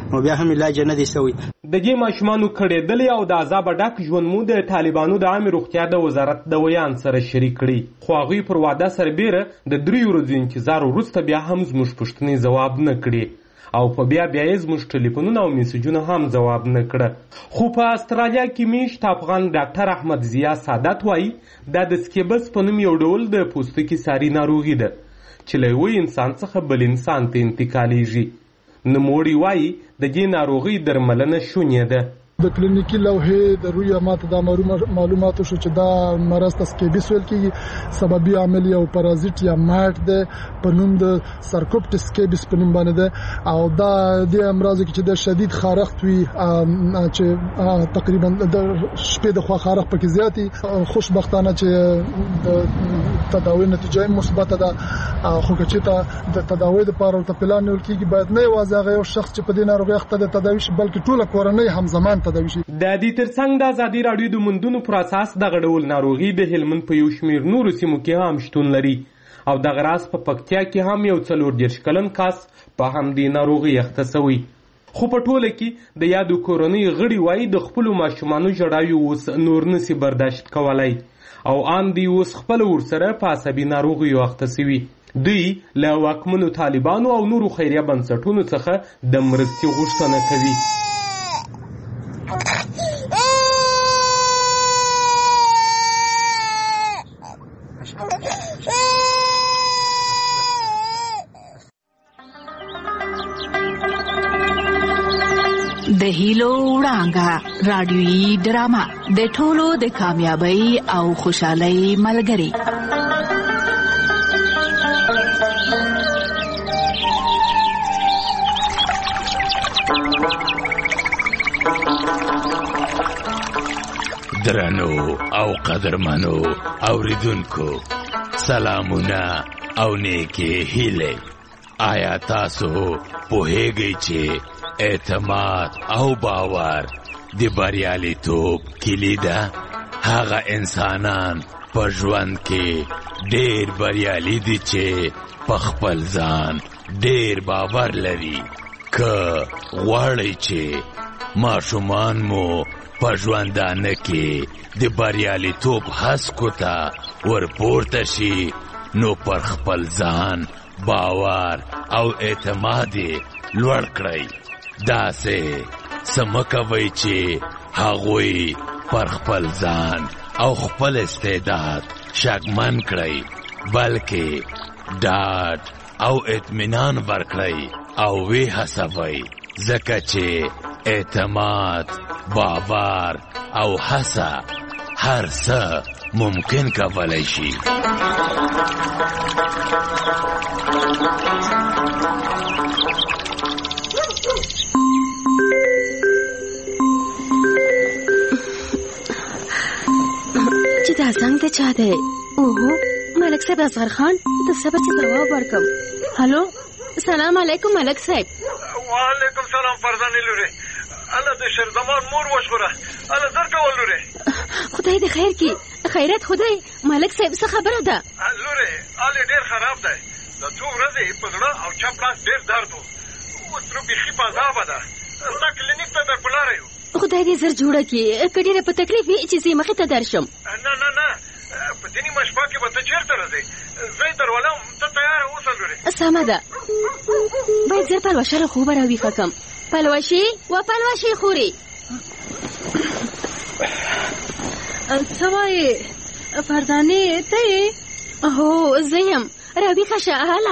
نو بیا هم علاج نه دی شوی. د دې ماشومانو کړېدلې او د عذابه ډک ژوند مو د طالبانو د عامې روغتیا د وزارت د ویان سره شریک کړي، خو هغوی پر واده سربیره د 3 ورځو انتظار وروسته بیا هم زموږ پوښتنې ځواب نه کړي او په بیا یې زموږ ټلیفونونه او میسجونه هم ځواب نه کړه. خو په استرالیا کې میشت افغان ډاکټر احمد ضیا سعادت وایي دا د سکیبس په نوم یو ډول د پوستکي ساري ناروغي ده چې له یوه انسان څخه بل انسان ته انتقالیږي. نوموړي وایي د دې ناروغۍ درملنه شونې ده. د کلینیکي لوحې د روی ماته دا معلومات شو چې دا مرض ته سکیبس ویل کیږي. سببي عامل یو پارازیت یا مات ده په نوم د سارکوپټس سکیبس په نوم باندې ده او دا د امراض کې چې د شدید خارښت وي چې تقریبا د شپې د خوا خارښت پکې زیاتی. خوشبختانه چې د تداوی نتیجه مثبت ده خو چې ته د تداوی لپاره ته پلان نیول کیږي باید نه یوازې یو شخص چې په دې ناروغي اخته د تداوی شي بلکې ټوله کورنۍ همزمان د دې ترڅنګ د ازادي راډیو د موندنو پر اساس دغه ډول ناروغي د هلمند په یو شمېر نورو سیمو کې هم شتون لري او دغه راز په پکتیا کې هم یو 40 کلن کس په همدې ناروغي اخته شوی. خو په ټوله کې د یادو کورنۍ غړي وایي د خپلو ماشومانو ژړاوې اوس نور نسي برداشت کولی او ان دوی اوس خپله ورسره په عصبي ناروغیو اخته شوي. دوی له واکمنو طالبانو او نورو خیریه بنسټونو څخه د مرستې غوښتنه کوي. د هیلو وړانګه رادیویي ډرامه د ټولو د کامیابی او خوشحالۍ ملګری. درنو او قدرمنو اوریدونکو سلامونه او نیکی هیله. آیا تاسو پوهیږئ چې اعتماد او باور د بریالیتوب کلي ده؟ هغه انسانان په ژوند کې ډېر بریالي دي چې په خپل ځان ډېر باور لري. که غواړئ چې ماشومان مو په ژوندانه کې د بریالیتوب هسکو ته ورپورته شي نو پر خپل ځان باور او اعتماد لوړ کړئ. داسې سمکوئ چې هغوی پر خپل ځان او خپل استعداد شکمن کړئ بلکې ډاډ او اطمینان ورکړئ او وی هڅوئ ځکه چې اعتماد باور او هڅه هر څه ممکن کولی شي. چې دا زنګ د چا دی؟ اوهو ملک صاحب اصغر خان د صبر چې ځواب ورکم. هلو سلام علیکم ملک صاحب. وعلیکم سلام فرزانې لورې. الله د شرزمان مور وشغوره. الله زر کول لورې. خدای دې خیر کی. خیرت خدای. ملک صاحب څه خبره ده؟ لورې حالې ډېر خراب دی. د څو ورځې په زړه او چپ لاس ډېر درد و. اوس نو بیخي په عذابه ده. دا کلینیک ته در په لاره یو. خدای دې زر جوړه کړي. که ډېره په تکلیف وي چې زه مخې ته درشم. نه په دې نیمه شپه کې به ته چېرته راځې؟ زه یې درولم. ته تیاره اوسه لورې. سمه ده. باید زر پلوشه له خوبه راویښه کړم. پلوشې و پلوشې خورې. څه وایې فردانې ته یې؟ هو زه یم. راویښه شه هله.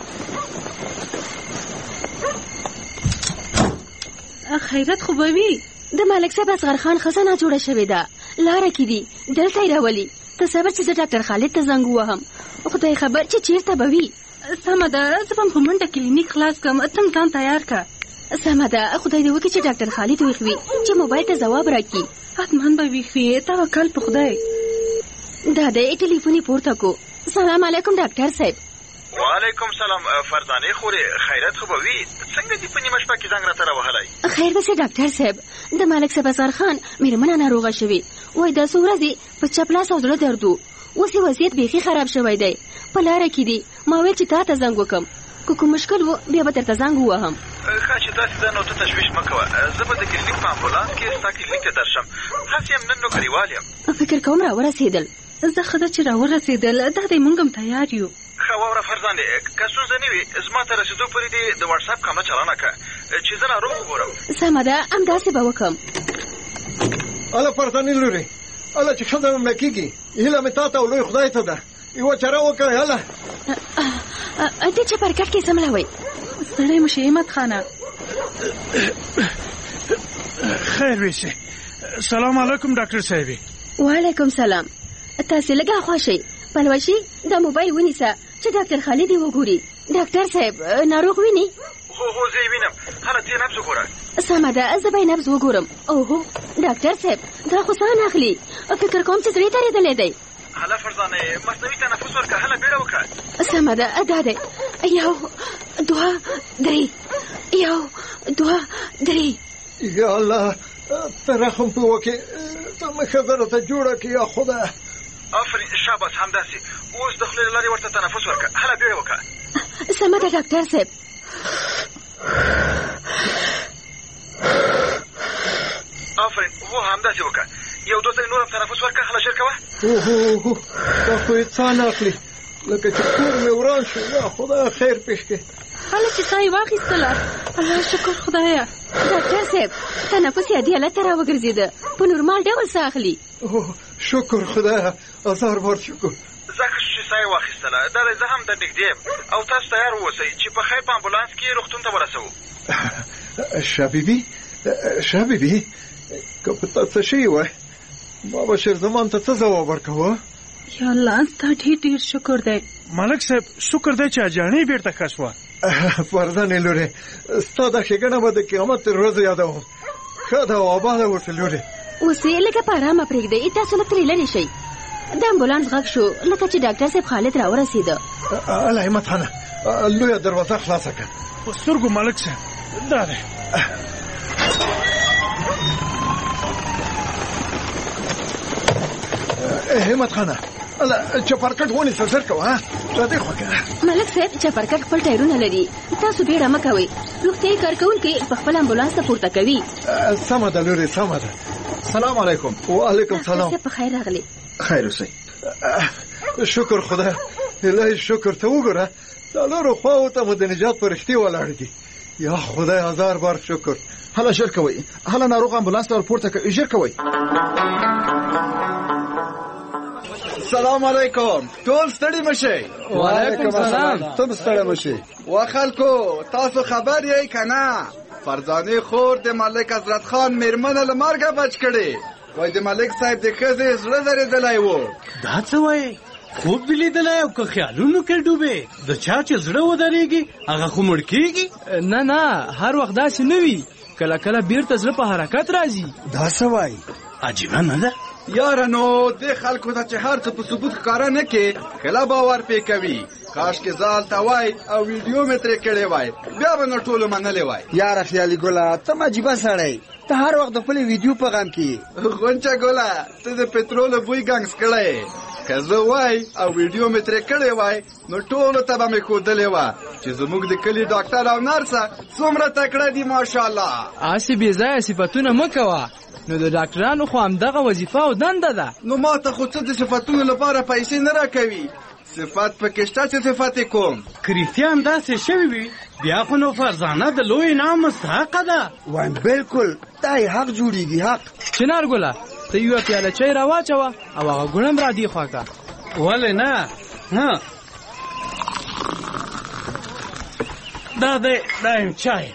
خیرت خو به وي. د ملک صاحب اصغر خان ښځه ناجوړه شوې ده. لاره کې دي. دلته یې راولي. ته صبر چې زه ډاکټر خالد ته زنګ ووهم. خدای خبر چې چیرته به وي. سمه ده. زه به په منډه کلینیک خلاص کړم. ته ځان تیار کړه. سمه ده. خدای دې وکړي چې ډاکټر خالد ویښ وي چې موبایل ته ځواب راکړي. حتما به ویښ وي. توکل په خدای. دا دی ټلیفون یې پورته کو. سلام علیکم ډاکټر صاحب. وعلیکم سلام فرزانې خورې. خیرت خو به وي. څنګه دې په نیمه شپه کې زنګ راته راوهلی؟ خیر ده ډاکټر صاحب. د ملک صاحب اصغر خان مېرمنه ناروغه شوې. وایي دا څو ورځې په چپ لاس او زړه درد و. اوس یې وضعیت بیخي خراب شوی دی. په لاره کې دي. ما ویل چې تا ته زنګ وکړم. کوم مشکل و بیا به درته زنګ ووهم. ښه چې داسې ده نو ته تشویش مه کوه. زه به د کلینیک په امبولانس کې ستا کلینیک ته درشم. هسې یم نن نو کلیوال یم. فکر کوم راورسېدل. زه ښه ده چې راورسېدل. دا دی موږ هم تیار یو. ښه واوره فرزانې، که ستونزه نه وي زما ته رسېدو پورې دې د واټساپ کامره چالانه کړه چې زه ناروغ وګورم. سمه ده، همداسې به وکړم. اله فرزانې لورې، اله چې ښځه مړه کېږي، هیله مې تا ته او لوی خدای ته ده. یوه چاره وکړئ. هله دې چپرکټ کې سملوئ. ستړی مه شې همت خانه. خیر ویسې. سلام علیکم ډاکټر صاحبې. وعلیکم سلام. تاسې لږ اخوا شئ. پلوشي دا موبایل ونیسه چې ډاکټر خالد یې وګوري. ډاکټر صاحب ناروغ ویني؟ هو زه یې وینم. هله ته یې نبض وګوره. سمه ده، زه به یې نبض وګورم. اوهو ډاکټر صاحب دا خو ساه نه اخلي. فکر کوم چې زړه یې درېدلی دی. هله فرزانې مصنوعي تنفس ورکړه. هله بیړه وکړه. سمه ده، دا دی. 1 2 3 1 2 3. یا الله ته رحم په وکړې، ته مې ښځه راته جوړه کړې. یا خدای. آفرین، شاباس، همداسې. اوس د خولې له لارې ورته تنفس ورکړه. هله بیړه وکړه. سمه ده ډاکټر صاحب. آفرین، هو همداسې وکړه. 1 2 3 نور هم تنفس ورکړه. هله ژر کوه. اوهو دا خو یې څه نه اخلي، لکه چې کور مې وران شو. یا خدای خیر پېښ کړي. هله چې ساه یې واخیستله. الله شکر خدایه. ډاکټر صاحب تنفس یې عادي حالت ته راوګرځېده. په نورمال ډول ساه اخلي. شکر خدایه، هزار بار شکر. زه ښه شو چې ساه یې واخیستله. دا دی زه هم در نږدې یم او تاسو تیار واوسئ چې په خیر په امبولانس کې روغتون ته ورسوو. شابیبي که په تا څه شوي وای ما به شیرزمان ته څه ځواب ورکوه؟ یا الله ستا ډېر شکر دی. ملک صاحب شکر دی چې اجاڼۍ بیرته ښه شوه. فرزانې لورې، ستا دا ښېګڼه به د قیامت تر ورځې یادوم. ښه ده او آباده اوسه لورې. اوس یې لږه په ارامه پرېږدئ. تاسو لږ ترې لرې شئ. د امبولانس غږ شو لکه چې ډاکټر صاحب خالد راورسېده. الله همت خانه، لویه دروازه خلاصه کړه. په سترګو ملک صاحب دا دی. همت خانه، الله چپرکټ ونیسه، ژر کوه. دا دې خوا کړه. ملک صاحب چپرکټ خپل ټایرونه لري. تاسو بیړه مه کوئ. روغتیایي کارکوونکي په خپل امبولانس ته پورته کوي. سمه ده لورې، سمه ده. سلام علیکم. وعلیکم سلام. په خیر راغلی. خیر اوسئ. شکر خدای، الهي شکر. ته وګوره دا لورو خواو ته مو د نجات فرښتې ولاړې دي. یا خدای هزار بار شکر. هله ژر کوئ. هله ناروغ امبولانس ته ورپورته کوئ. ژر کوئ. سلام علیکم. ټول ستړي مشئ. وعلیکم السلام. تم ستړي مشئ. وا خلکو تاسو خبر یې کنه؟ فرزانې خور د ملک حضرت خان میرمنه له مرګه بچ کړي. وای د ملک صاحب د ښځې زړه درېدلی و. دا څه وایې؟ خوب دې لیدلی او که خیالونو کې ډوبې؟ د چا چې زړه ودرېږي هغه خو مړ کېږي. نه هر وخت داسې نه وي. کله کله بیرته زړه په حرکت راځي. دا څه وایي؟ عجیبه نه ده یاره. نو دې خلکو ته چې هر څه په ثبوت ښکاره نه کې خلا باور پې کوي. کاش کې زال ته وای او ویډیو مې ترې کړی وای بیا به نو ټولو منلی وای. یاره خیالي ګله، ته عجیبه سړی. ته هر وخت د خپلې ویډیو په غم کې. غونچه ګله ته د پټرولو بوی ګنګس کړی. که زه وای او ویډیو مې ترې کړی وای نو ټولو ته به مې ښودلې وه چې زموږ د کلي ډاکټر او نرسه څومره تکړه دي ماشاءالله. هسې بې ځایه صفتونه مه کوه. نو د ډاکټرانو خو همدغه وظیفه او دنده ده. نو ما ته خو څه د صفتونو لپاره پیسې نه راکوي. صفت پکې شته چې صفت یې کوم. که رښتیا همداسې شوي وي بیا خو نو فرزانه د لوی انعام مستحقه ده. وایم بالکل دا یې حق جوړېږي. حق. چنار ګله ته یوه پیاله چای راواچوه او هغه ګوڼه را دې خوا کړه. ولې نه؟ دا یم چای.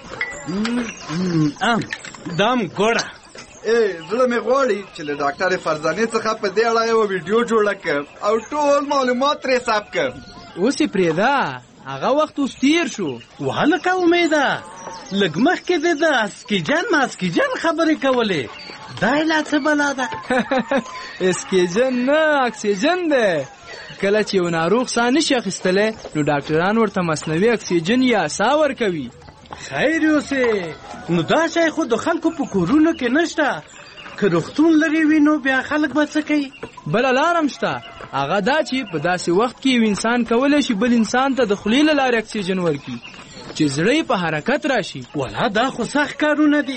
دام ګوړه. زړه مې غواړي چې له ډاکټر فرزانې څخه په دې اړه یوه ویډیو جوړه کړم او ټول معلومات ترې ثبت کړم. اوس یې پرېږده، هغه وخت اوس تېر شو. وهلکه امیده لږ مخکې دې د اسکیجن خبرې کولې. دا یې لا څه بلا ده؟ اسکیجن نه اکسیجن دی. کله چې یو ناروغ ساه نشي اخیستلی نو ډاکټران ورته مصنوعي اکسیجن یا ساه ورکوي. خیر اوسې. نو دا شی خو د خلکو په کورونو کې نشته که روغتون لرې وي نو بیا خلک به څه کوي؟ بله لار هم شته، هغه دا چې په داسې وخت کې یو انسان کولی شي بل انسان ته د خولې له لارې اکسیجن ورکړي چې زړه یې په حرکت راشي. ولا دا خو سخت کارونه دي.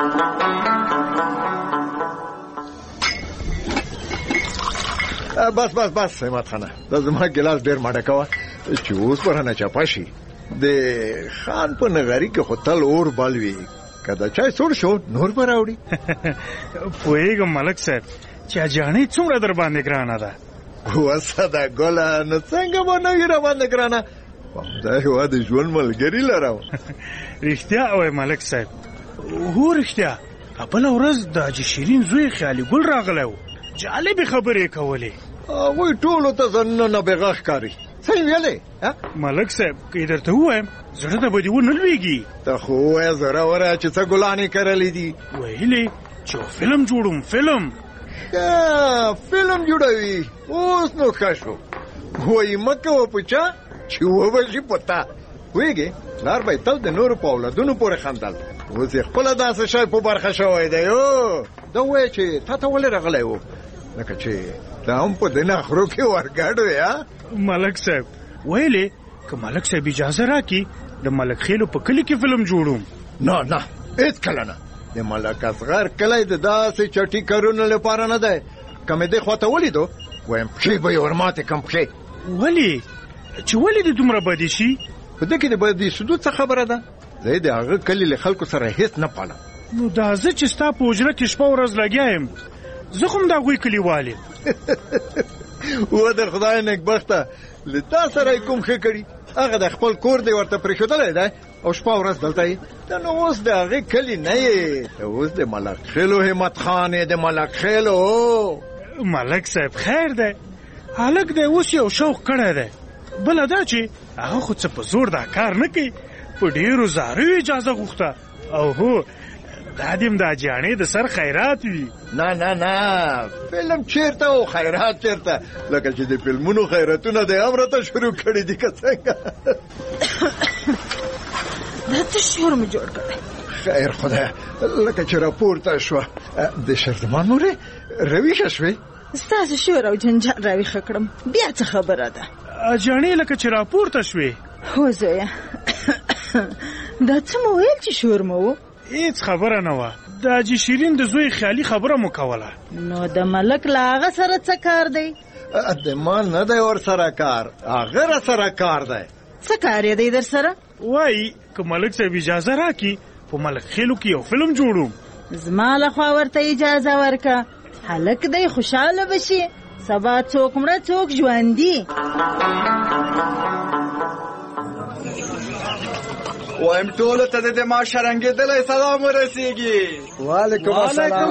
بس بس بس همت خانه، دا زما ګلاس ډېر ماډه کوه چې اوس پر نه چپه شي. د خان په نغري کې خو تل اور بل وي، که د چای سوړ شو نور به راوړي. پوهېږم ملک صاحب چې اجاڼۍ څومره در باندې ګرانه ده. وسه ګله نو څنګه به نه وي را باندې ګرانه؟ دا هېواد د ژوند ملګري لرم. رښتیا وایي ملک صاحب. هو رښتیا، بله ورځ د حاجي شیرین زوی خیالي ګل راغلی و، جالبې خبرې کولې. هغوی ټولو ته ځانونه نابغه ښکاري. څه یې ویلې؟ ملک صاحب که یې درته ووایم زړه ته به دې ونه لوېږي. ته خو ووایه زوروره چې څه ګلانې کرلې دي. ویلې چې فلم جوړوم. فلم فلم جوړوي؟ اوس نو ښه شو. وایي مه کوه په چا چې وبشي په تا. پوهېږې پلار به یې تل د نورو په اولادونو پورې خندل، اوس یې خپله داسې شی په برخه شوی دی. دا ووایه چې تا ته ولې راغلی و؟ لکه چې ته هم په دې نخرو کې ورګډ وې. ملک صاحب ویلې که ملک صاحب اجازه راکړي د ملک خیلو په کلي کې فلم جوړوم. نه نه هېڅکله نه. د ملک اصغر کلی د داسې چټي کارونو لپاره نه دی. که مې دې خواته ولیدو وایم پښې به یې ورماتې کړم. پښې ولې چې ولې دې دومره بدې شي؟ په دې کې د بدې شدو څه خبره ده؟ زه یې د هغه کلي له خلکو سره هېڅ نه پالم. نو دا زه چې ستا په حجره کې شپه ورځ لګیا یم، زه خو هم د هغوی کلیوال یم. و د خدای نیکبخته، له تا سره یې کوم ښه کړي؟ هغه د خپل کور دی ورته پرېښودلی دی او شپه ورځ دلته یې. ته نو اوس د هغې کلي نه یې، ته اوس د ملک خیلو همت خان یې. د ملک خیلو ملک صاحب خیر دی، هلک دی اوس یو شوق کړی دی. بله دا چې هغه خو څه په زور دا کار نه کوي، په ډېرو زاریو اجازه غوښته. او هو دا دې هم د اجاڼۍ د سر خیرات وي. نه نه نه، فلم چیرته او خیرات چیرته؟ لکه چې د فلمونو خیراتونه د هم راته شروع کړي دي که څنګه؟ دا څه شور مې جوړ کړی؟ خیر خدایه، لکه چې راپورته شوه. د شردمان مورې راویښه شوې؟ ستاسو شور او جنجال راویښه کړم. بیا څه خبره ده؟ اجاڼۍ لکه چې راپورته شوې. هو زویه، دا څه مو ویل چې شور مو و؟ هیڅ خبره نه وه، د حاجي شیرین د زوی خیالي خبره مو کوله. نو د ملک له هغه سره څه کار دی؟ د ما نه دی ورسره کار، هغه را سره کار دی. څه کار یې دی در سره؟ وایي که ملک صاحب اجازه راکړي په ملک خیلو کې یو فلم جوړوم. زما لخوا ورته اجازه ورکه، هلک دی خوشحاله بشي. سبا څوک مړه څوک ژوندي. وایم ټولو ته د ما شرنګېدلی سلام ورسېږي. وعلیکم السلام.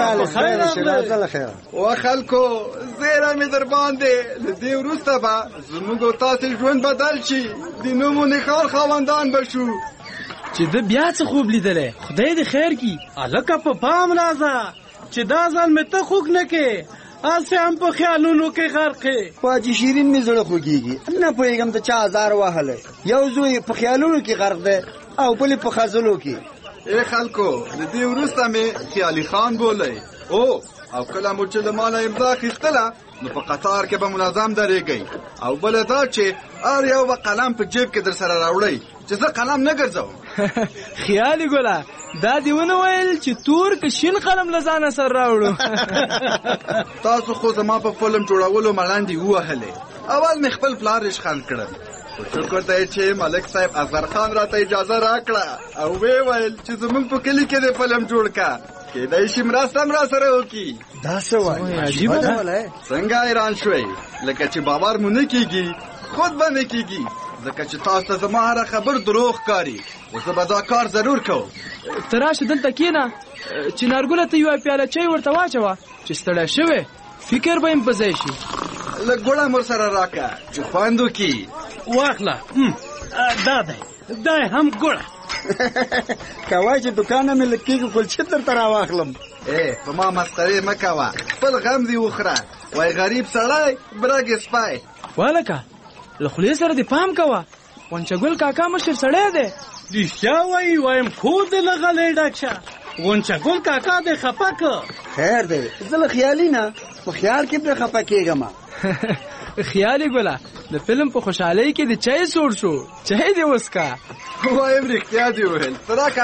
و خلکو زیره مې در باندې، له دې وروسته به زموږ او تاسې ژوند بدل شي، د نوم و نښان خاوندان به شو. چې ده بیا څه خوب لیدلی؟ خدای دې خیر کړي. هلکه په پام راځه چې دا ځل مې ته خوږ نه کې، هسې هم په خیالونو کې غرق یې. په حاجي شیرین مې زړه خوږېږي. نه پوهېږم ته چا ازار وهلی. یو زوی په خیالونو کې غرق دی او بل په خزلو کې. ای خلکو، د دې وروسته مې خیالي خان بولی. او کله مو چې له ما نه امضا اخیستله نو په قطار کې به منظم درېږئ. او بله دا چې هر یو به قلم په جیب کې در سره راوړئ چې زه قلم نه ګرځوم. خیالي ګله، دا دې ونه ویل چې تور که شین قلم له ځانه سره راوړو؟ تاسو خو زما په فلم جوړولو ملنډې ووهلې. اول مې خپل پلار اشغال کړم، خو شکر دی چې ملک صاحب اصغر خان راته اجازه راکړه او ویې ویل چې زموږ په کلي کې دې فلم جوړ که، کېدای شي مرسته هم راسره وکړي. دا څه وایي؟ عجیبه ده. څنګه حیران شوئ؟ لکه چې باور مو نه کېږي خود به نه کېږي، ځکه چې تاسو ته زما هره خبر دروغ ښکاري. خو زه به دا کار ضرور کوم. ته راشه دلته کښېنه، چنارګله ته یوه پیاله چای ورته واچوه چې ستړی شوی فکر به یم په ځای شي. لږ ګوړه هم ورسره راکړه چې خوند وکړي. واخله، دا دی، دا یې هم ګوړه. که وایي چې دوکانه مې لږ کېږي کلچې درته راواخلم. په ما مسخرې مه کوه، خپل غم دې وخوره. وای غریب سړی برګې سپی. والکه له خولې سره دې پام کوه، غونچهګل کاکا مشر سړی دی. رښتیا وایي، وایم کور دې له غلۍ ډک شه. غونچهګل کاکا دې خفه که. خیر دی زه له خیالي نه په خیال کې پرې خفه کېږم. خیالي ګله د فلم په خوشحالۍ کې د چای سوړ شو. چای دې وسکه. وایم رښتیا دې وویل. ته راکه.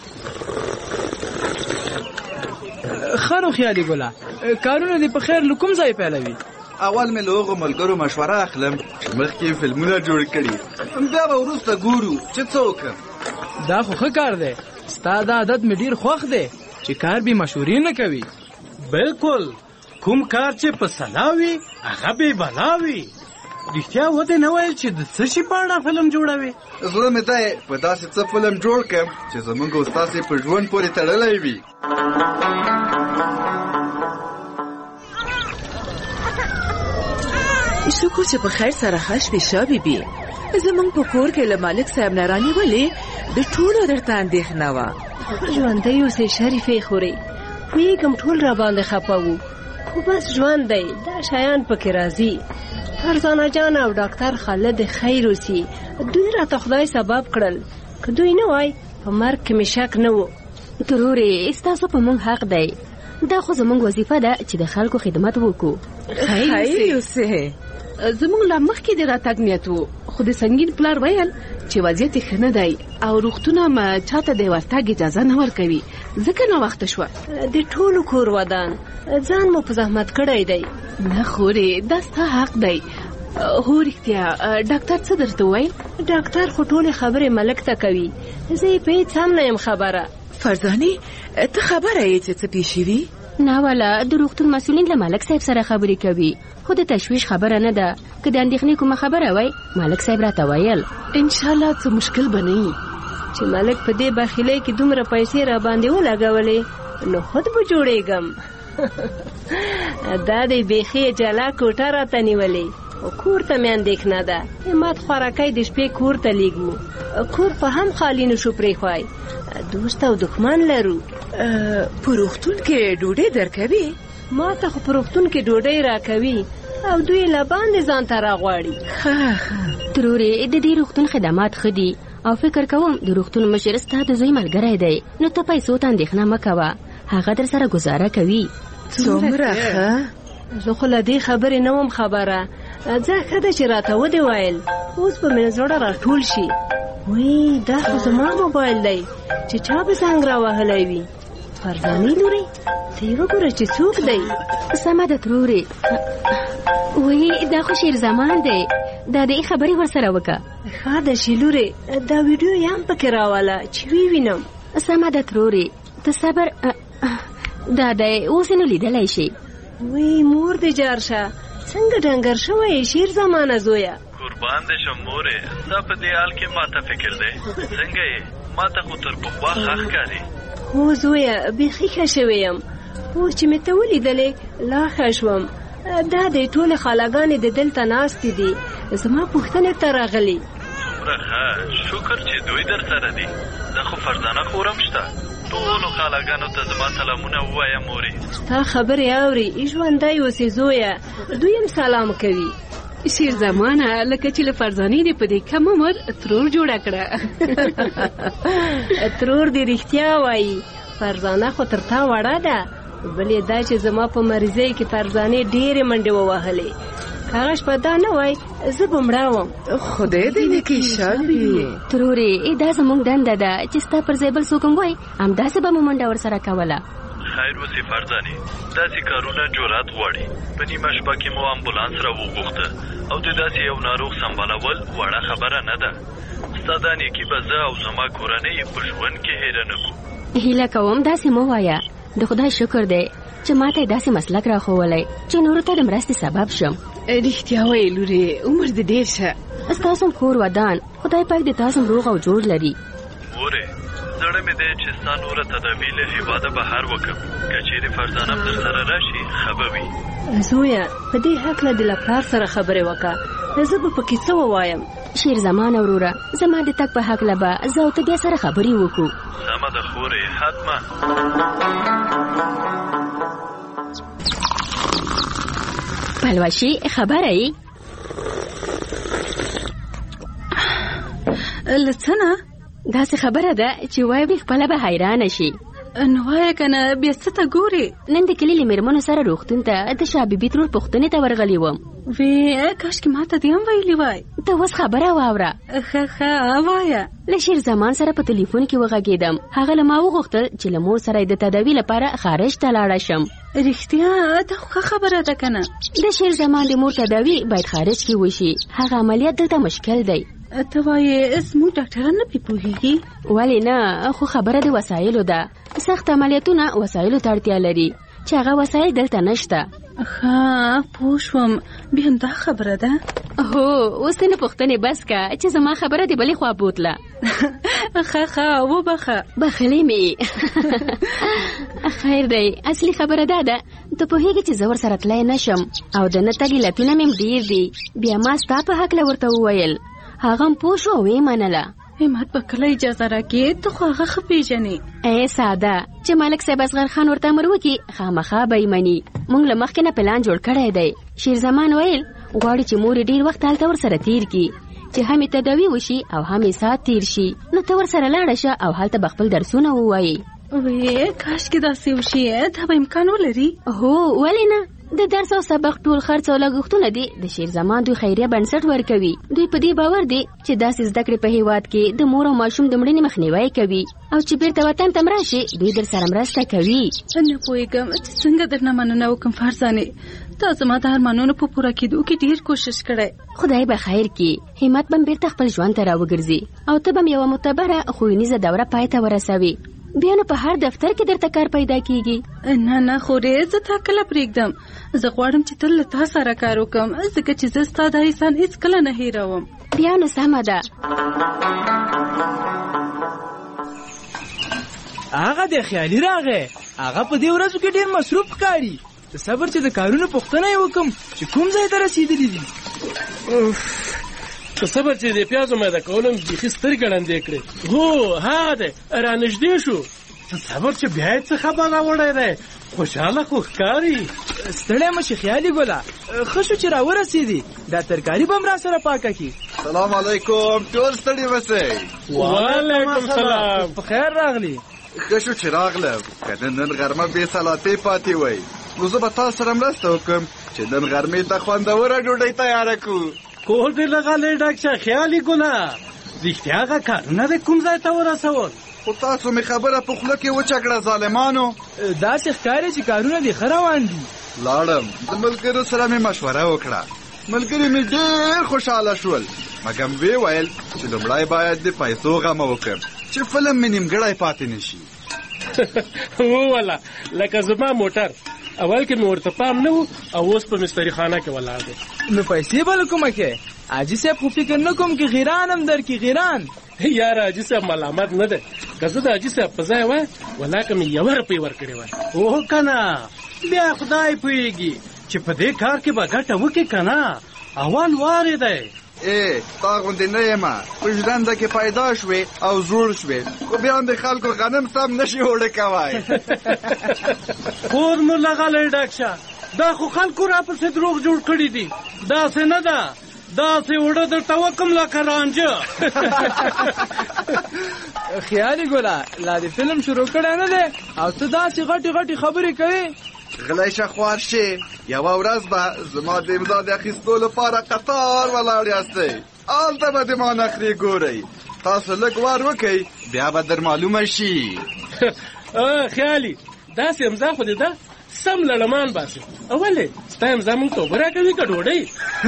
ښه نو خیالي ګله کارونه دې په خیر له کوم ځای پیلوي؟ اول مې له هغو ملګرو مشوره اخلم چې مخکې فلمونه جوړ کړي، بیا به وروسته ګورو چې څه وکړم. دا خو ښه کار دی. ستا دا عادت مې ډېر خوښ دی چې کار بې مشورې نه کوي. بالکل کوم کار چې په سلا وي هغه بې بلا وي. رښتیا ودې نه ویل چې د څه شي په اړه فلم جوړوي؟ زړه مې دی په داسې څه فلم جوړ کړم چې زموږ او ستاسې په ژوند پورې تړلی وي. شکر چې په خیر سره ښه شوې شه بیبي. زموږ په کور کې له مالک صاحب نه رانیولې د ټولو درته اندېښنه وه. ژوندی اوسې شریفې خورې پوهېږم ټول را باندې خفه وو خو بس ژوند دی دا شیان پکې راځي. فرزانه جان او ډاکټر خالد خیر اوسي دوی راته خدای سبب کړل که دوی نه وای په مرګ کې مې شک نه و. ترورې ستاسو په موږ حق دی. دا خو زموږ وظیفه ده چې د خلکو خدمت وکړو. خیر اوسې زموږ لا مخکې د راتګ نیت و خو د سنګین پلار ویل چې وضعیت یې ښه نه دی او روغتونه ما چاته د ورتګ اجازه نه ورکوي ځکه ناوخته شوه. د ټولو کور ودان ځان مو په زحمت کړی دی. نه خورې دا ستا حق دی. هو رښتیا ډاکټر څه درته وویل؟ ډاکټر خو ټولې خبرې ملک ته کوي زه یې په هېڅ هم نه یم خبره. فرزانې ته خبره یې چې څه پېښ شوي؟ نه والا د روغتون مسؤلین له ملک صاحب سره خبرې کوي خو د تشویش خبره نه ده. که د اندېښنې کومه خبره وای ملک صاحب راته ویل انشاءالله څه مشکل به نه وي. چې ملک په دې بخیلۍ کې دومره پیسې را باندې ولګولې نو خود به جوړېږم. دا دی بیخي جلا کوټه راته نیولې خو کور ته مې اندېښنه ده. مات خوراکی د شپې کور ته لیږو کور په هم خالي نشو پرېښوی. دوست او دښمن لرو. په روغتون کې ډوډۍ درکوي؟ ما ته خو په روغتون کې ډوډۍ راکوي او دوی له باندې ځان ته راغواړي. ترورې د دې روغتون خدمات ښه دي او فکر کوم د روغتون مشر ستا د زوی ملګری دی نو ته پیسو ته اندېښنه مه کوه هغه در سره ګزاره کوي. څومره ښه. زه خو له دې خبرې نه وم خبره. ځه ښه ده چې راته ودې ویل اوس به مې زړه راټول شي. وی دا خو زما موبایل دی چې چا به زنګ راوهلی وي. فرزانې لورې ته یې وګوره چې څوک دی. سمه ده ترورې. وی دا خو شیر زمان دی دا دې خبرې ورسره وکړه. ښه ده شیلورې دا ویډیو یې هم پکې راوله چې وینم. سمه ده ترورې ته صبر. دا دی اوس یې نو لیدلی شي. وی مور دې جار شه څنګه ډنګر شوی شیر زمانه زویه. قربان دې شم مورې ستا په دې حال کې ما ته فکر دی څنګه یې ما ته خو تر پخوا ښه ښکاري. هو زویه بیخي ښه شوی یم اوس چې مې ته ولیدلې لا ښه شوم. دا دی ټولې خالاګانې د دلته ناستې دي زما پوښتنې ته راغلي. څومره ښه شکر چې دوی در سره دي. دا خو فرزانه خورم شته ټولو خالاګانو ته زما سلامونه ووایه مورې. ستا خبرې اوري ژوندی اوسې زویه دوی هم سلام کوي. شیر زمانه لکه چې له فرزانې دې په دې کم عمر ترور جوړه کړه. ترور دې رښتیا وایي فرزانه خو تر تا وړه ده. بل یې دا چې زما په مریضۍ کې فرزانې ډېرې منډې ووهلې. هغه شپه دا نه وای زه به مړه وم. خدای دې نیکي شوي. ترورې دا زموږ دنده ده چې ستا پر ځای بل څوک هم وای همداسې به مو منډه ورسره کوله. خیر وسې فرزانې داسې کارونه جرأت غواړي. په نیمه شپه کې مو امبولانس راوغوښته او د داسې یو ناروغ سمبالول وړه خبره نه ده. ستا دا نیکي به زه او زما کورنۍ په ژوند کې هیره نه کړو. هیله کوم داسې مه وایه. د خدای شکر دی چې ما ته داسې مسلک راښولی چې نورو ته د مرستې سبب شم. رښتیا وایې لورې عمر دې ډېر شه. ستاسو هم کور ودان خدای پاک دې تاسو هم روغ او جوړ لري. مورې زړه مې دی چې ستا نوره تدابیر له هېواده بهر وکړم که چېرې فرزانه در سره راشي ښه به وي. زویه په دې هکله د له پلار سره خبرې وکړه زه به پکې څه ووایم. شیر زمان وروره زما د تګ په هکله به زه او ته بیا سره خبرې وکړو. سمه ده خورې حتمه. پلوشي خبره یې له څه نه؟ داسې خبره ده چې وایي خپله به حیرانه شي. نو وایه کنه بیا څه ته ګورې؟ نن د کلي له مېرمنو سره روغتون ته د شاه بیبي ترور پوښتنې ته ورغلی وم. وې کاشکې ما ته دې هم ویلي وای. ته اوس خبره واوره. ښه وایه. له شیر زمان سره په تلیفون کې وغږېدم. هغه له ما وغوښتل چې له مور سره د تداوي لپاره خارج ته لاړه شم. رښتیا دا خو خبره ده کنه. د شیر زمان د مور تداوي باید خارج کې وشي. هغه عملیات دلته مشکل دی. ته وایې زموږ ډاکټران نه پې پوهېږي؟ ولې نه، خو خبره د وسایلو ده. سخت عملیاتونه وسایلو ته اړتیا لري چې هغه وسایل دلته نشته. ښه پوه شوم. بیا هم دا خبره ده؟ هو اوس ته نه پوښتنې بس که چې زما خبره د بلې خوا بوتله. ښه وبخه. بخلې مې. خیر دی، اصلي خبره دا ده ته پوهېږې چې زه ورسره تلی نشم او د نه تګ علتونه مې ډېر دي. بیا ما ستا په هکله ورته وویل. هغه هم پوه شو او یې منله. همت به کله اجازه راکړې؟ ته خو هغه ښه پېژنې. ای ساده چې ملک صاحب اصغر خان ورته امر وکړي خامخا به یې مني. موږ له مخکې نه پلان جوړ کړی دی. شیرزمان ویل غواړي چې مور یې ډېر وخت هلته ورسره تېر کړي چې هم یې تداوي وشي او هم یې ساعت تېر شي. نو ته ورسره لاړه شه او هلته به خپل درسونه ووایي. وې کاشکې داسې وشي. دا به امکان ولري؟ هو ولې نه. د درس او سبق ټول خرڅ او لګښتونه دي د شیر زمان دوی خیریه بنسټ ورکوي. دوی په دې باور دي چې داسې زده کړې په هیواد کې د مور او ماشوم د مړینې مخنیوی کوي او چې بیرته وطن ته راشي دوی در سره مرسته کوي. نه پوهېږم چې څنګه درنه مننه وکړم فرزانې. تا زما د ارمانونو په پوره کېدو کې ډېر کوشش کړی. خدای به خیر کړي. همت به بیرته خپل ژوند ته راوګرځي او ته به هم یوه معتبره ښوونیزه دوره پای ته ورسوي. بیا نو په هر دفتر کې درته کار پیدا کیږي. نه خورې زه تا کله پرېږدم. زه غواړم چې تل له تا سره کار وکړم ځکه چې زه ستا دا احسان هېڅکله نه هېروم. بیا نو سمه ده. هغه د خیالي راغی. هغه په دې ورځو کې ډېر مصروف ښکاري. د صبر چې د کارونو پوښتنه یې وکړم چې کوم ځای ته رسېدلي دي. په صبر چې د پیازو میده کولو مې بیخي سترګې ړندې کړې. هو هغه دی رانږدې شو. صبر چې بیا یې څه خبر راوړی دی. خوشحاله خو ښکاري. ستړی مه شي خیالي ګله. ښه شو چې راورسېدې. دا ترکاري به هم را سره پاکه کړي. سلام علیکم. ټول ستړي مسئ. وعلیکم سلام. په خیر راغلی. ښه شو چې راغلم. که نن غرمه بې سلاتې پاتې وی نو زه به تا سره مرسته وکړم چې نن غرمې ته خوندوره ډوډۍ تیاره کړو. کور دې لغلی ډاکټر خیالي ګله. رښتیا هغه کارونه دې کوم ځای ته ورسول؟ خو تاسو مې خبره په خوله کې وچه کړه ظالمانو. داسې ښکاري چې کارونه دې ښه روان دي. لاړم د ملګرو سره مې مشوره وکړه. ملګري مې ډېر خوشحاله شول مګم ویې ویل چې لومړی باید د پیسو غمه وکړم چې فلم مې نیمګړی پاتې نه شي. وواله لکه زما موټر اول کې مې ورته پام نه و او اوس په مستري خانه کې ولاړ دی. نو پیسې به له کومه کې؟ حاجي صاحب خو فکر نه کوم چې غیران هم درکړي. غیران یاره حاجي صاحب ملامت نه دی. که زه د حاجي صاحب په ځای وای ولاکه مې 1 روپۍ ورکړې وای. اوه که نه بیا خدای پوهېږي چې په دې کار کې به ګټه وکړي که نه. اول وارې دی. تا غوندې نه یم په ژرنده کې پیدا شوې او زوړ شوې خو بیا هم د خلکو غنم سم نشي اوړه کوی. کور مو لغلی ډاکشه. دا خو خلکو راپسې دروغ جوړ کړي دي. داسې نه ده. داسې اوړه درته وکړم لکه رانجه. خیالي ګله لا دې فلم شروع کړی نه دی او ته داسې غټې غټې خبرې کوې. غلی شه خوار شې. یوه ورځ به زما د امضا د اخیستو لپاره قطار ولاړ یاستئ. هلته به د ما نخرې ګورئ. تاسو لږ وار وکئ بیا به در معلومه شي. خیالي داسې امضا خو دې ده سم لړمان باسي. ولې ستا امضا موږ ته اوبه راکوي که ډوډۍ؟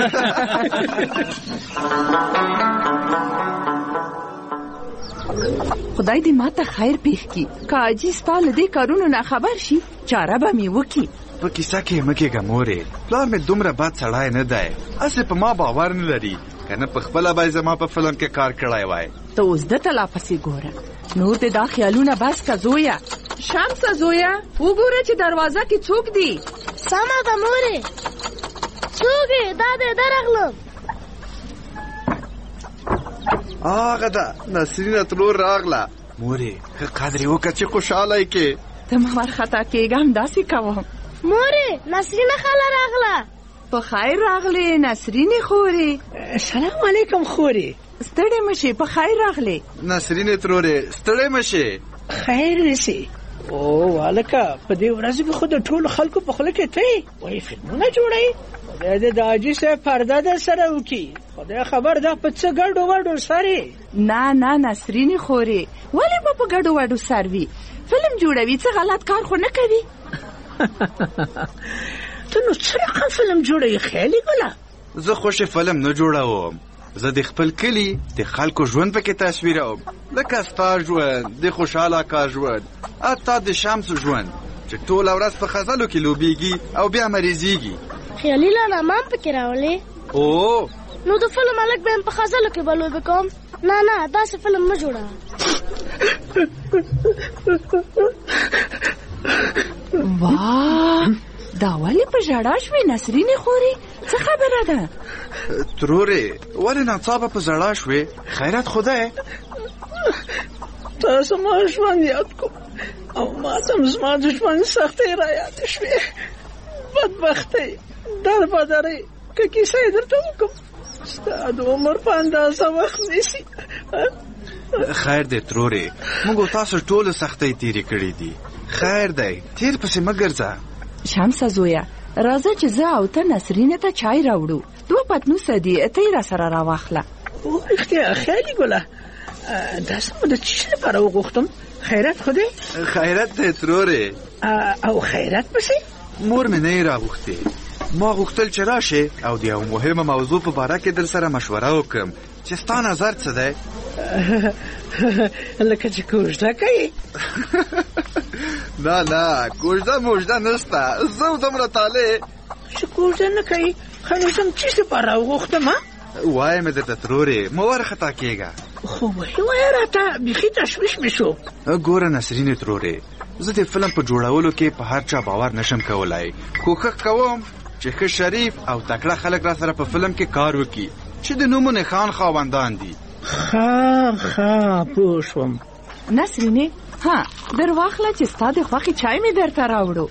خدای دې ما ته خیر پېښ کړي. که حاجي ستا له دې کارونو نه خبر شي چاره به مې وکړي. په کیسه کې مه کېږه مورې. پلار مې دومره بد سړی نه دی. هسې په ما باور نه لري. که نه په خپله به زما په فلم کې کار کړی وای. ته اوس ده ته لا پسې ګوره. نور دې دا خیالونه بس که زویه. شمسه زویه وګوره چې دروازه کې څوک دي. سمه ده مورې. څوک یې؟ دا دی درغلم. هغه ده نسرینه تلور راغله. مورې ښه قدر یې وکړه چې خوشحاله یې کې. ته مه ورخطا کېږم داسې کوم. مورې نسرینه خاله راغله. په خیر راغلې نسرینې خورې. سلام علیکم خورې. ستړې مه شې په خیر راغلې. نسرینې ترورې ستړې مه شې. خیر دې شي. او والکه په دې ورځ به خو د ټولو خلکو په خوله کې ته وایي فلمونه جوړوي. خدای دې د حاجي صاحب پرده در سره وکړي. خدای خبر ده په څه ګډو وډو سره. نه نسرینې خورې ولې به په ګډو وډو سر وي؟ فلم جوړوي څه غلط کار خو نه کوي. ته نو څه رقم فلم جوړوي خیالي ګله؟ زه خوښ فلم نه جوړوم، زه د خپل کلی د خلکو ژوند پکې تصویروم، لکه ستا ژوند، د خوشحاله اکا ژوند، حتی د شمس ژوند چې ټوله ورځ په خزلو کې لوبیږي او بیا مریضیږي. خیالي لالا ما هم پکې راولې. او نو د فلم هلک به هم په خزلو کې به لوبې کوم؟ نه داسې فلم مه جوړوه. واه دا ولې په ژړا شوې نسرینې خورې؟ څه خبره ده؟ ترورې ولې ناڅاپه په ژړا شوې؟ خیرات خدای تاسو ما ژوند یاد کوم او ما ته زما د ژوند سختۍ را یاد شوې. بدبختۍ دربدرۍ که کیسه یې درته وکړم ستا د عمر په اندازه وخت نیسي. خیر دی ترورې، موږ تاسو ټولو سختۍ تېرې کړې دي. خیر دی تېر پسې مه ګرځه. شمسه زویه راځه چې زه او ته نسرینې ته چای راوړو. 2 پتنوسه دي ته یې را سره راواخله. رښتیا خیالي ګله دا سمه ده چې لپاره وغوښتم. خیرات خو دی؟ خیرات دی ترورې. او خیرات پسې مور مې نه یې راغوښتې، ما غوښتل چې راشې او د یو مهمه موضوع په باره کې در سره مشوره وکړم چې ستا نظر څه دی؟ لکه چې کوژده کوي. نه کوژده نشته، زه دومره طالع چې کوژده نه کوي. خو نو زم څه لپاره وغوښتم؟ وایم درته ترورې مه وارخطا کېږه. خو وایه راته بیخي تشویش مې شو. ګوره نسرینې ترورې، زه د فلم په جوړولو کې په هر چا باور نشم کولای. کوښښ کوم چې ښه شریف او تکړه خلک را سره په فلم کې کار وکړي چې د نومو نښان خاوندان دي. ښه پوه شوم. نسرینې در واخله چې ستا د خوښې چای مې درته راوړو.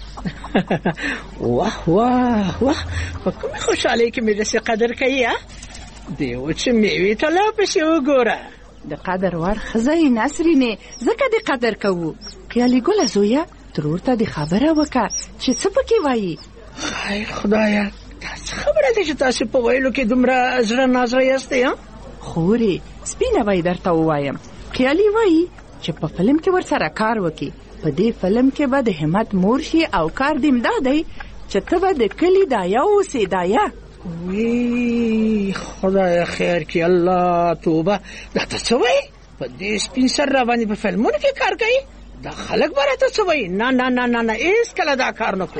واه په کومې خوشحالۍ کې مې داسې قدر کوي؟ دی وچې میوې ته لا پسې وګوره. د قدر وړ ښځه یې نسرینې، ځکه دې قدر کوو. خیالي ګله زویه ترور ته دې خبره وکړه چې څه پکې وایي. خیر خدایه دا څه خبره ده چې تاسو په ویلو کې دومره زړه نازړه یاستئ؟ خورې سپینه وایي درته ووایم. خیالي وایي چې په فلم کې ورسره کار وکړي. په دې فلم کې به د همت مور شي او کار دې امدا دی چې ته به د کلي دایه اوسې. دایه وی خدای خیر کی. الله توبه دا ته څه وایي؟ په دې سپین سر را باندې په فلمونو کې کار کوي؟ دا خلک به راته څه وایي؟ نه هېڅکله دا کار نه کوم.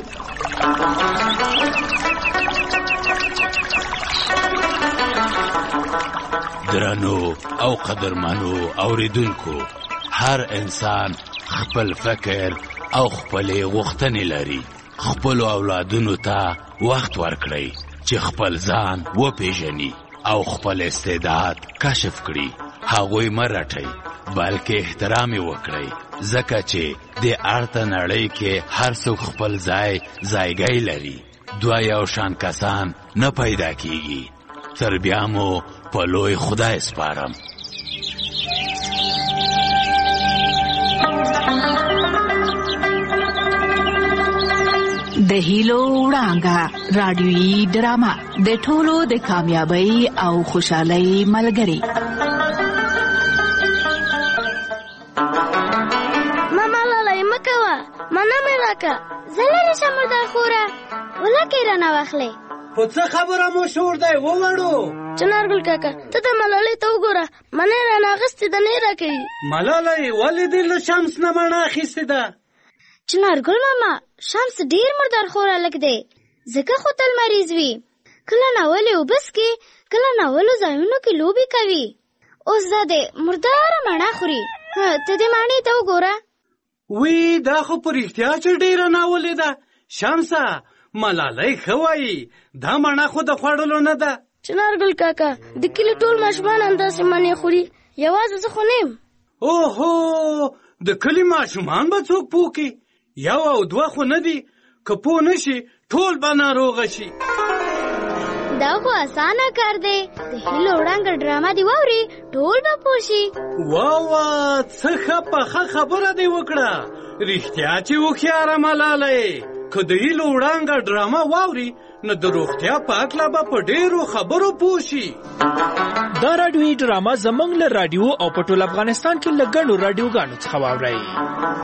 درنو او قدرمنو اوریدونکو، هر انسان خپل فکر او خپلې غوښتنې لري. خپلو اولادونو ته وخت ورکړئ چې خپل ځان وپېژني او خپل استعداد کشف کړي. هغوی مه رټئ بلکې احترام یې وکړئ، ځکه چې د ارته نړۍ کې هر څوک خپل ځایګی لري. دوه یو شان کسان نه پیدا کیږي. تر بیا مو په لوی خدای سپارم. د هیلو وړانګه رادیویي ډرامه د ټولو د کامیابی او خوشحالۍ ملګری. ماما لالی مکوه مانا مې راکه زلری شمردار خوره ولکې رانه واخلې. په څه خبره مو شور دی ووړو؟ چنارګل کاکا ته د ملالۍ ته وګوره، منې رانه اخیستې ده نه راکوي. ملالۍ ولې دې له شمس نه مڼه اخیستې ده؟ چنارګل ماما شمس ډیر مردار خور هلک دی، ځکه خو تل مریض وي. کله ناولې اوبه څښي، کله ناولو ځایونو کې لوبې کوي. اوس دا دی مرداره مڼه خوري. ته دې مڼې ته وګوره. وی دا خو په رښتیا چې ډیره ناولې ده. شمسه ملالۍ ښه وایي، دا مڼه خو د خوړلو نه ده. چنارګل کاکا د کلي ټول ماشومان همداسې مڼې خوري، یوازې زه خو نه یم. اوهو د کلي ماشومان به څوک پوه کړي؟ 1 او 2 خو نه دي، که پوه نه شي ټول به ناروغه شي. دا خو اسانه کار دی، د هیلو وړانګه ډرامه دی واوري ټول به پوه شي. واه څه ښه پخه خبره دی وکړه. رښتیا چې هوښیاره ملالۍ که د هیلو وړانګه ډرامه واوري نو د روغتیا په هکله به په ډېرو خبرو پوه شي. دا راډیویي ډرامه زموږ له راډیو او په ټول افغانستان کې له ګڼو راډیوګانو څخه واورئ.